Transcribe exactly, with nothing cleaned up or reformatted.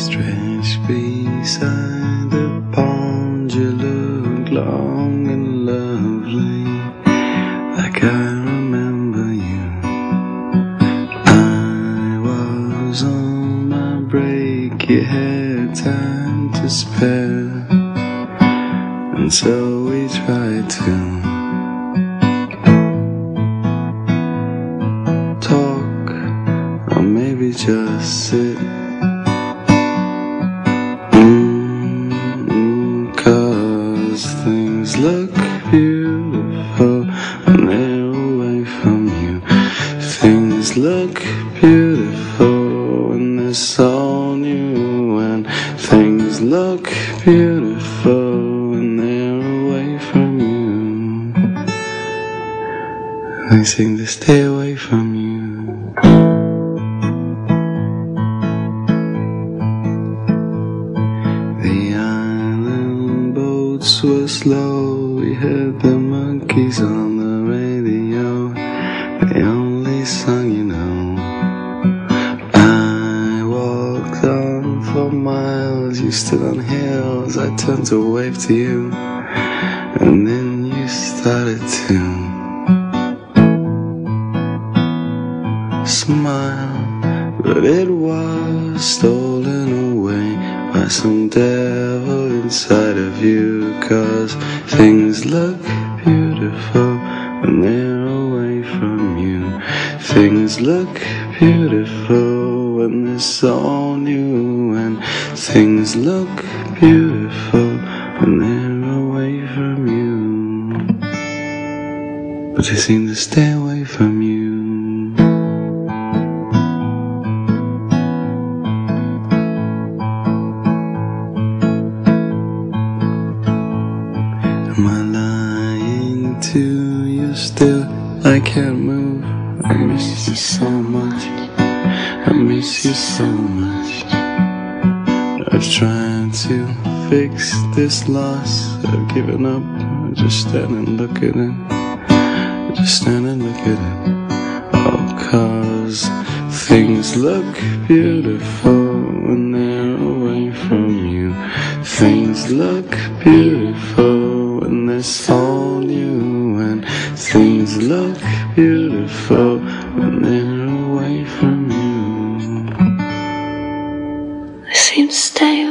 Stretched beside the pond, you look long and lovely, like I remember you. I was on my break, you had time to spare, and so we tried to talk, or maybe just sit. Things look beautiful when they're away from you. Things look beautiful when they're so new. And things look beautiful when they're away from you. They seem to stay away from you. The island boats were slow, we heard the monkeys on the radio, they only sung, you know. I walked on for miles, you stood on hills, I turned to wave to you, and then you started to smile, but it was stolen away by some devil inside of you. 'Cause things look beautiful when they're away from you. Things look beautiful when they're so new. And things look beautiful when they're away from you, but they seem to stay away from you. Am I lying to you still? I can't move. I miss you so much. I miss you so much. I've tried to fix this loss. I've given up. I just stand and look at it. I just stand and look at it. Oh, 'cause things look beautiful when they're away from you. Things look beautiful when they're so new. And things look beautiful when they're away from you. They seem to stay